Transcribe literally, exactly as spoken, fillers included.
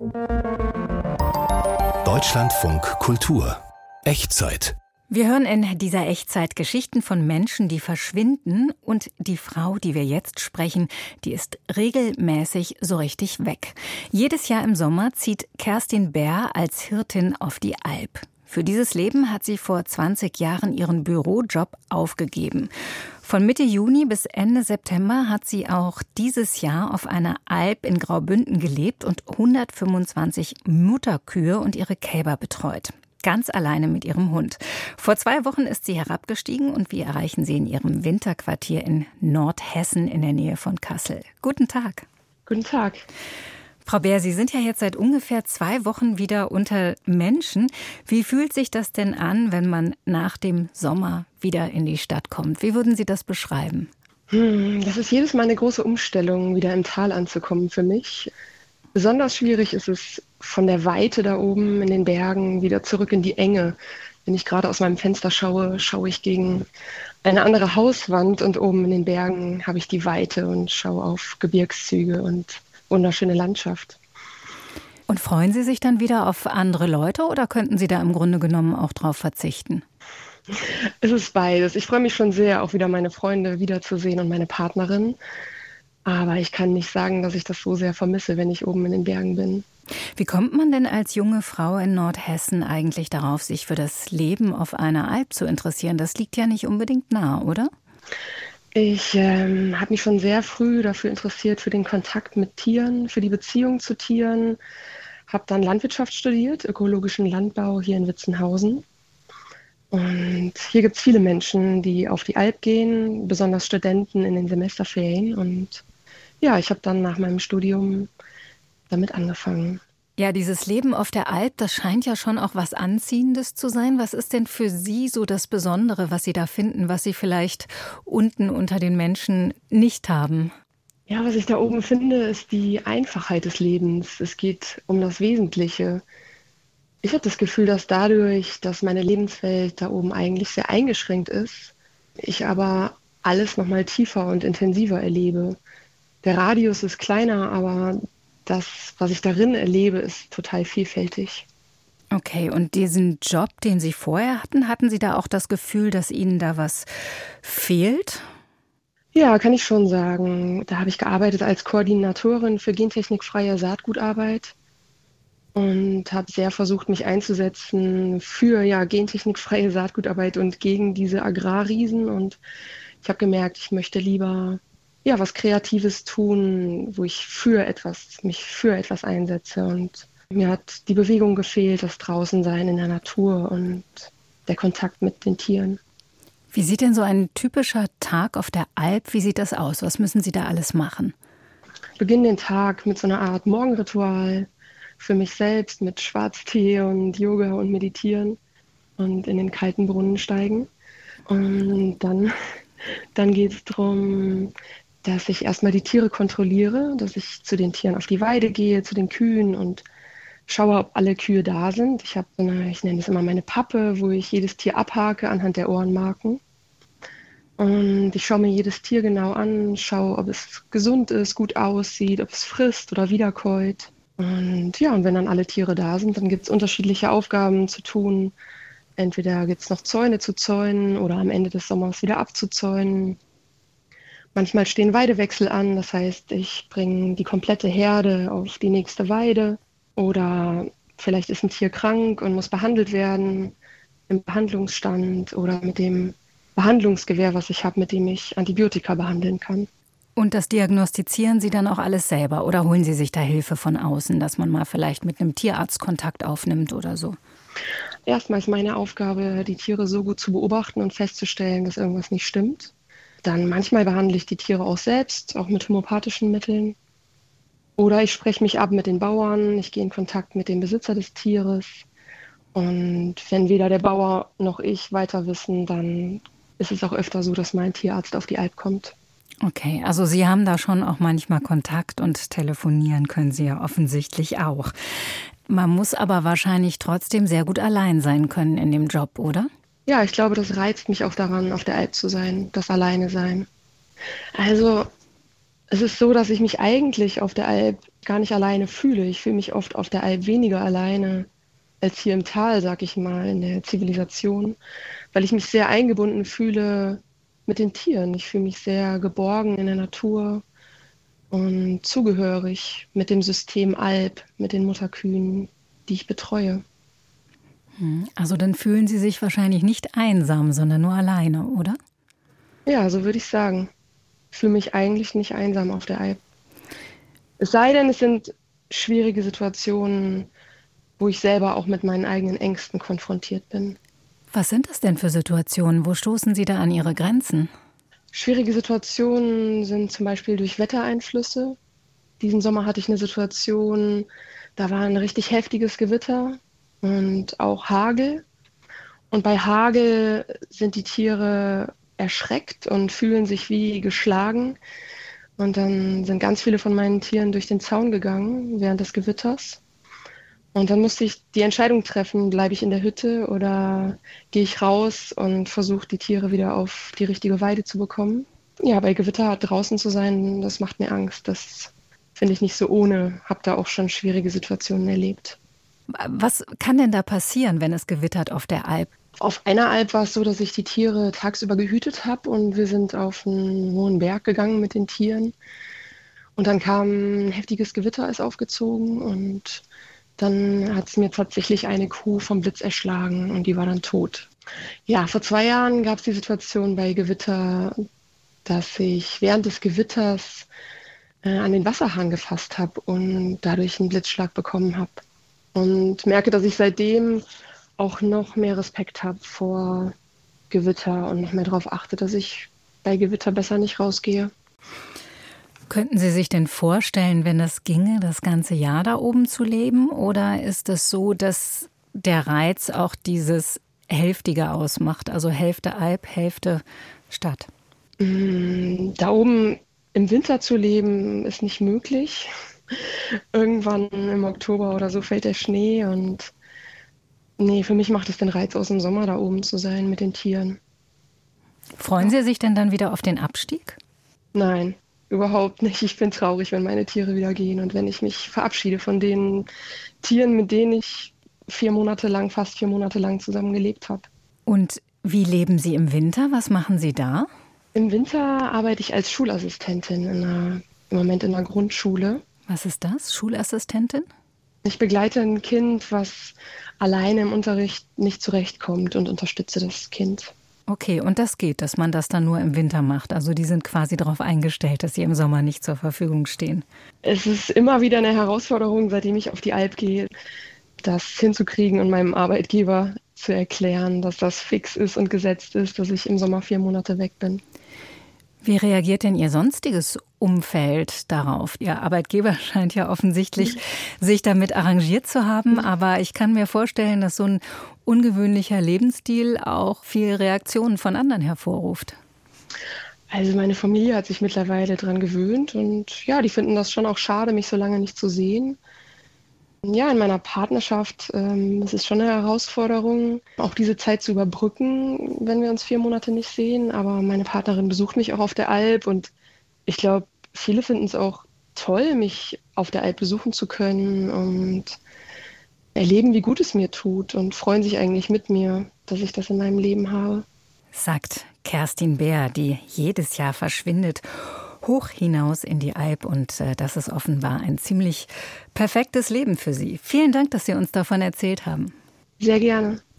Deutschlandfunk Kultur Echtzeit. Wir hören in dieser Echtzeit Geschichten von Menschen, die verschwinden, und die Frau, die wir jetzt sprechen, die ist regelmäßig so richtig weg. Jedes Jahr im Sommer zieht Kerstin Bär als Hirtin auf die Alp. Für dieses Leben hat sie vor zwanzig Jahren ihren Bürojob aufgegeben. Von Mitte Juni bis Ende September hat sie auch dieses Jahr auf einer Alp in Graubünden gelebt und hundertfünfundzwanzig Mutterkühe und ihre Kälber betreut. Ganz alleine mit ihrem Hund. Vor zwei Wochen ist sie herabgestiegen und wir erreichen sie in ihrem Winterquartier in Nordhessen in der Nähe von Kassel. Guten Tag. Guten Tag. Frau Bär, Sie sind ja jetzt seit ungefähr zwei Wochen wieder unter Menschen. Wie fühlt sich das denn an, wenn man nach dem Sommer wieder in die Stadt kommt? Wie würden Sie das beschreiben? Hm, das ist jedes Mal eine große Umstellung, wieder im Tal anzukommen für mich. Besonders schwierig ist es von der Weite da oben in den Bergen wieder zurück in die Enge. Wenn ich gerade aus meinem Fenster schaue, schaue ich gegen eine andere Hauswand und oben in den Bergen habe ich die Weite und schaue auf Gebirgszüge und wunderschöne Landschaft. Und freuen Sie sich dann wieder auf andere Leute oder könnten Sie da im Grunde genommen auch drauf verzichten? Es ist beides. Ich freue mich schon sehr, auch wieder meine Freunde wiederzusehen und meine Partnerin. Aber ich kann nicht sagen, dass ich das so sehr vermisse, wenn ich oben in den Bergen bin. Wie kommt man denn als junge Frau in Nordhessen eigentlich darauf, sich für das Leben auf einer Alp zu interessieren? Das liegt ja nicht unbedingt nah, oder? Ich ähm, habe mich schon sehr früh dafür interessiert, für den Kontakt mit Tieren, für die Beziehung zu Tieren. Habe dann Landwirtschaft studiert, ökologischen Landbau hier in Witzenhausen. Und hier gibt es viele Menschen, die auf die Alp gehen, besonders Studenten in den Semesterferien. Und ja, ich habe dann nach meinem Studium damit angefangen. Ja, dieses Leben auf der Alp, das scheint ja schon auch was Anziehendes zu sein. Was ist denn für Sie so das Besondere, was Sie da finden, was Sie vielleicht unten unter den Menschen nicht haben? Ja, was ich da oben finde, ist die Einfachheit des Lebens. Es geht um das Wesentliche. Ich habe das Gefühl, dass dadurch, dass meine Lebenswelt da oben eigentlich sehr eingeschränkt ist, ich aber alles noch mal tiefer und intensiver erlebe. Der Radius ist kleiner, aber das, was ich darin erlebe, ist total vielfältig. Okay, und diesen Job, den Sie vorher hatten, hatten Sie da auch das Gefühl, dass Ihnen da was fehlt? Ja, kann ich schon sagen. Da habe ich gearbeitet als Koordinatorin für gentechnikfreie Saatgutarbeit und habe sehr versucht, mich einzusetzen für ja, gentechnikfreie Saatgutarbeit und gegen diese Agrarriesen. Und ich habe gemerkt, ich möchte lieber ja, was Kreatives tun, wo ich für etwas, mich für etwas einsetze. Und mir hat die Bewegung gefehlt, das Draußensein in der Natur und der Kontakt mit den Tieren. Wie sieht denn so ein typischer Tag auf der Alp, wie sieht das aus? Was müssen Sie da alles machen? Ich beginne den Tag mit so einer Art Morgenritual für mich selbst, mit Schwarztee und Yoga und Meditieren und in den kalten Brunnen steigen. Und dann, dann geht es darum, dass ich erstmal die Tiere kontrolliere, dass ich zu den Tieren auf die Weide gehe, zu den Kühen und schaue, ob alle Kühe da sind. Ich habe so eine, ich nenne das immer meine Pappe, wo ich jedes Tier abhake anhand der Ohrenmarken. Und ich schaue mir jedes Tier genau an, schaue, ob es gesund ist, gut aussieht, ob es frisst oder wiederkäut. Und ja, und wenn dann alle Tiere da sind, dann gibt es unterschiedliche Aufgaben zu tun. Entweder gibt es noch Zäune zu zäunen oder am Ende des Sommers wieder abzuzäunen. Manchmal stehen Weidewechsel an, das heißt, ich bringe die komplette Herde auf die nächste Weide. Oder vielleicht ist ein Tier krank und muss behandelt werden im Behandlungsstand oder mit dem Behandlungsgewehr, was ich habe, mit dem ich Antibiotika behandeln kann. Und das diagnostizieren Sie dann auch alles selber oder holen Sie sich da Hilfe von außen, dass man mal vielleicht mit einem Tierarzt Kontakt aufnimmt oder so? Erstmal ist meine Aufgabe, die Tiere so gut zu beobachten und festzustellen, dass irgendwas nicht stimmt. Dann manchmal behandle ich die Tiere auch selbst, auch mit homöopathischen Mitteln. Oder ich spreche mich ab mit den Bauern, ich gehe in Kontakt mit dem Besitzer des Tieres. Und wenn weder der Bauer noch ich weiter wissen, dann ist es auch öfter so, dass mein Tierarzt auf die Alp kommt. Okay, also Sie haben da schon auch manchmal Kontakt und telefonieren können Sie ja offensichtlich auch. Man muss aber wahrscheinlich trotzdem sehr gut allein sein können in dem Job, oder? Ja, ich glaube, das reizt mich auch daran, auf der Alp zu sein, das Alleine sein. Also Es ist so, dass ich mich eigentlich auf der Alp gar nicht alleine fühle. Ich fühle mich oft auf der Alp weniger alleine als hier im Tal, sag ich mal, in der Zivilisation, weil ich mich sehr eingebunden fühle mit den Tieren. Ich fühle mich sehr geborgen in der Natur und zugehörig mit dem System Alp, mit den Mutterkühen, die ich betreue. Also dann fühlen Sie sich wahrscheinlich nicht einsam, sondern nur alleine, oder? Ja, so würde ich sagen. Ich fühle mich eigentlich nicht einsam auf der Alp. Es sei denn, es sind schwierige Situationen, wo ich selber auch mit meinen eigenen Ängsten konfrontiert bin. Was sind das denn für Situationen? Wo stoßen Sie da an Ihre Grenzen? Schwierige Situationen sind zum Beispiel durch Wettereinflüsse. Diesen Sommer hatte ich eine Situation, da war ein richtig heftiges Gewitter und auch Hagel. Und bei Hagel sind die Tiere erschreckt und fühlen sich wie geschlagen. Und dann sind ganz viele von meinen Tieren durch den Zaun gegangen während des Gewitters. Und dann musste ich die Entscheidung treffen, bleibe ich in der Hütte oder gehe ich raus und versuche die Tiere wieder auf die richtige Weide zu bekommen. Ja, bei Gewitter draußen zu sein, das macht mir Angst. Das finde ich nicht so ohne. Habe da auch schon schwierige Situationen erlebt. Was kann denn da passieren, wenn es gewittert auf der Alp? Auf einer Alp war es so, dass ich die Tiere tagsüber gehütet habe und wir sind auf einen hohen Berg gegangen mit den Tieren. Und dann kam ein heftiges Gewitter, ist aufgezogen und dann hat es mir tatsächlich eine Kuh vom Blitz erschlagen und die war dann tot. Ja, vor zwei Jahren gab es die Situation bei Gewitter, dass ich während des Gewitters äh, an den Wasserhahn gefasst habe und dadurch einen Blitzschlag bekommen habe. Und merke, dass ich seitdem auch noch mehr Respekt habe vor Gewitter und noch mehr darauf achte, dass ich bei Gewitter besser nicht rausgehe. Könnten Sie sich denn vorstellen, wenn das ginge, das ganze Jahr da oben zu leben? Oder ist es so, dass der Reiz auch dieses Hälftige ausmacht, also Hälfte Alp, Hälfte Stadt? Da oben im Winter zu leben, ist nicht möglich. Irgendwann im Oktober oder so fällt der Schnee und nee, für mich macht es den Reiz aus, im Sommer da oben zu sein mit den Tieren. Freuen Sie sich denn dann wieder auf den Abstieg? Nein, überhaupt nicht. Ich bin traurig, wenn meine Tiere wieder gehen und wenn ich mich verabschiede von den Tieren, mit denen ich vier Monate lang, fast vier Monate lang zusammengelebt habe. Und wie leben Sie im Winter? Was machen Sie da? Im Winter arbeite ich als Schulassistentin in einer, im Moment in einer Grundschule. Was ist das? Schulassistentin? Ich begleite ein Kind, was alleine im Unterricht nicht zurechtkommt und unterstütze das Kind. Okay, und das geht, dass man das dann nur im Winter macht? Also die sind quasi darauf eingestellt, dass sie im Sommer nicht zur Verfügung stehen? Es ist immer wieder eine Herausforderung, seitdem ich auf die Alp gehe, das hinzukriegen und meinem Arbeitgeber zu erklären, dass das fix ist und gesetzt ist, dass ich im Sommer vier Monate weg bin. Wie reagiert denn Ihr sonstiges Umfeld darauf? Ihr Arbeitgeber scheint ja offensichtlich sich damit arrangiert zu haben, aber ich kann mir vorstellen, dass so ein ungewöhnlicher Lebensstil auch viele Reaktionen von anderen hervorruft. Also meine Familie hat sich mittlerweile dran gewöhnt und ja, die finden das schon auch schade, mich so lange nicht zu sehen. Ja, in meiner Partnerschaft ähm, es ist schon eine Herausforderung, auch diese Zeit zu überbrücken, wenn wir uns vier Monate nicht sehen. Aber meine Partnerin besucht mich auch auf der Alp und ich glaube, viele finden es auch toll, mich auf der Alp besuchen zu können und erleben, wie gut es mir tut und freuen sich eigentlich mit mir, dass ich das in meinem Leben habe. Sagt Kerstin Beer, die jedes Jahr verschwindet, hoch hinaus in die Alp. Und äh, das ist offenbar ein ziemlich perfektes Leben für Sie. Vielen Dank, dass Sie uns davon erzählt haben. Sehr gerne.